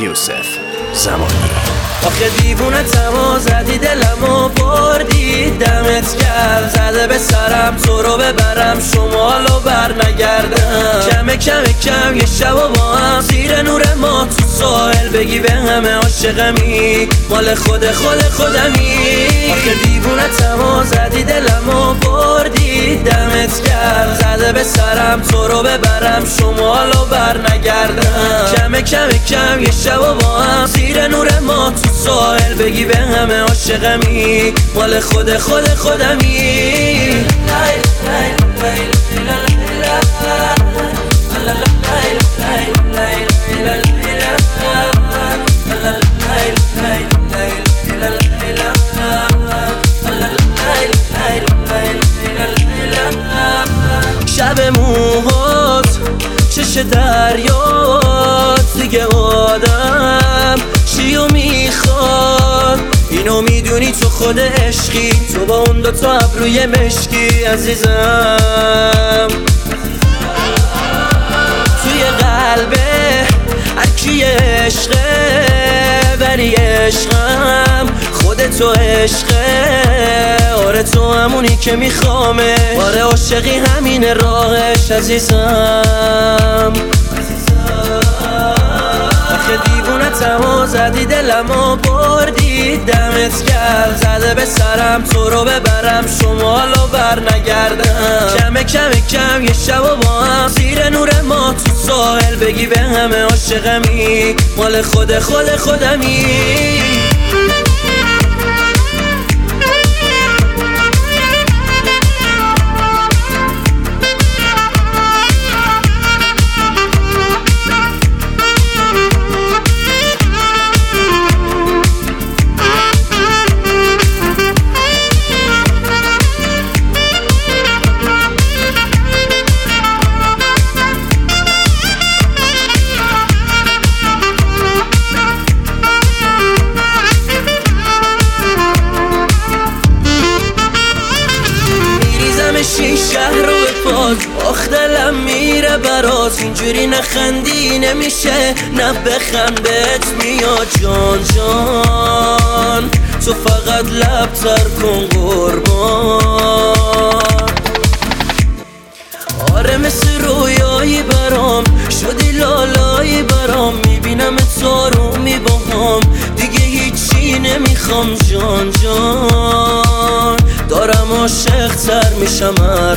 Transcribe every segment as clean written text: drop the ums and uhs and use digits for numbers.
یوسف زمانی. آخه دیوونه تما زدی دلمو بردی، دمت گرم زده به سرم تو رو ببرم شمالو بر نگردم. کم یه شب و با هم زیر نور ما تو ساحل بگی به همه عاشقمی مال خودمی. آخه دیوونه تما زدی دلمو بردی، دمت گرم زده به سرم تو رو ببرم شمالو بر نگردم. کم یه شب و با هم زیر نور ما تو ساحل بگی به همه عاشقمی مال خودمی. شب موهات چش دریات دیگه آدم چیو میخواد، اینو میدونی تو خود عشقی، تو با اون دوتا ابروی مشکی عزیزم. توی قلبه هرکی عشقه ولی عشقم خودتو عشقه. آره تو همونی که میخوامه، آره عاشقی همین راهش عزیزم. آخه دیوونه تما زدی دلمو بردی، دمت گرم زده به سرم تو رو ببرم شمالو بر نگردم. کم یه شب و با هم زیر نور ما تو ساحل بگی به همه عاشقمی مال خودمی. شهر رو به پاک آخ دلم میره برات، اینجوری نخندی نمیشه نه بخند بهت میاد جان جان. تو فقط لب تر کن قربان. آره مثل رویایی برام شدی لالایی برام، میبینم آرومی باهام دیگه هیچی نمیخوام جان جان. دارم عاشق تر میشم هر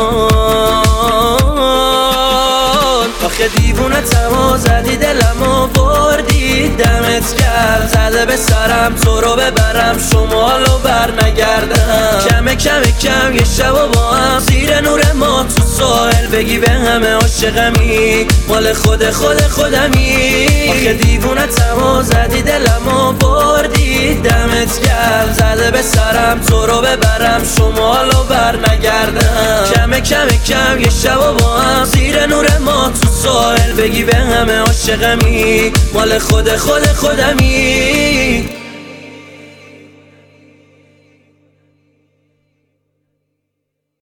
آن. آخه دیوونه تما زدی دلمو بردی، دمت گرم زده به سرم تو رو ببرم شمالو بر نگردم. کم یه شب و با هم زیر نور ما تو ساحل بگی به همه عاشقمی مال خودمی. آخه دیوونه تما زدی دلمو بردی، دمت گرم زده به سرم تو رو ببرم شمالو بر نگردم. کم یه شب و با هم زیر نور ما تو ساحل بگی به همه عاشقمی مال خودمی.